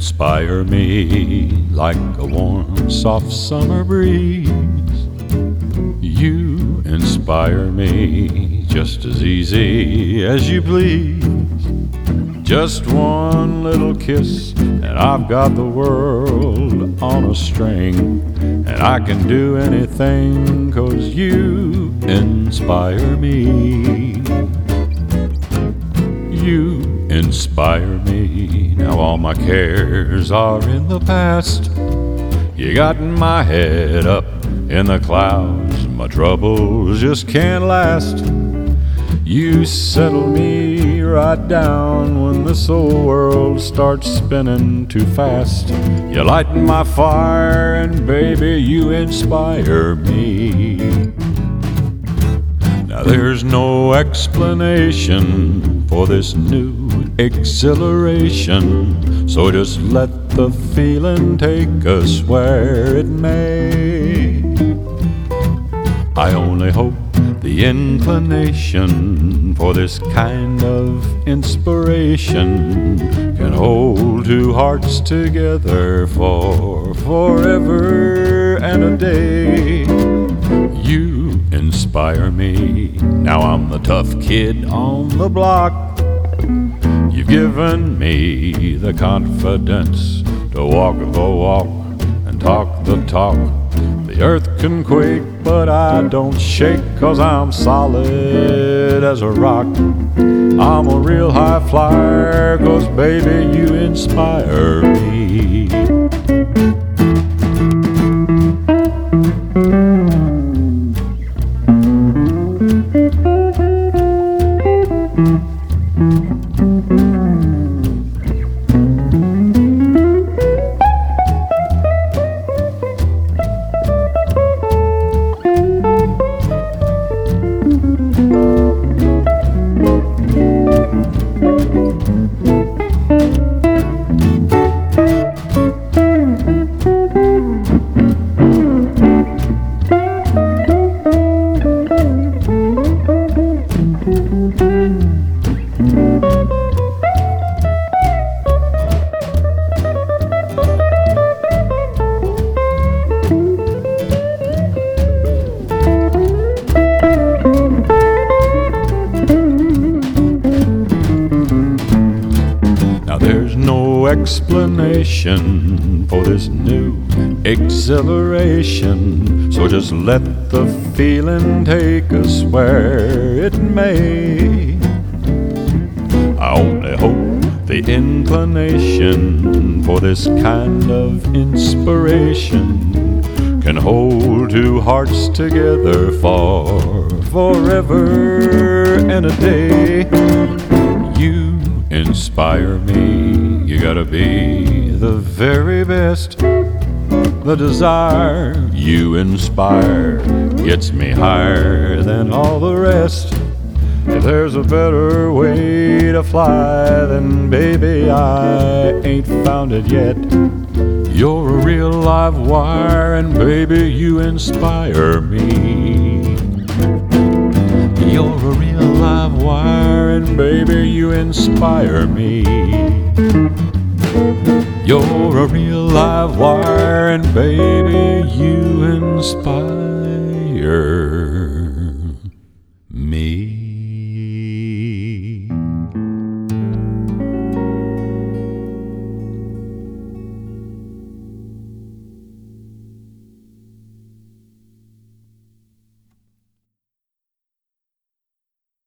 inspire me like a warm, soft summer breeze. You inspire me just as easy as you please. Just one little kiss and I've got the world on a string. And I can do anything 'cause you inspire me. You inspire me. Now all my cares are in the past. You got my head up in the clouds. My troubles just can't last. You settle me right down when this old world starts spinning too fast. You light my fire and baby, you inspire me. Now there's no explanation for this new exhilaration, so just let the feeling take us where it may. I only hope the inclination for this kind of inspiration can hold two hearts together for forever and a day. You inspire me. Now I'm the tough kid on the block. You've given me the confidence to walk the walk and talk the talk. The earth can quake, but I don't shake, 'cause I'm solid as a rock. I'm a real high flyer, 'cause baby, you inspire me. There's no explanation for this new exhilaration, so just let the feeling take us where it may. I only hope the inclination for this kind of inspiration can hold two hearts together for forever and a day. You inspire me. You gotta be the very best. The desire you inspire gets me higher than all the rest. If there's a better way to fly, then baby, I ain't found it yet. You're a real live wire, and baby, you inspire me. You're a real live wire, and baby, you inspire me. You're a real live wire, and baby, you inspire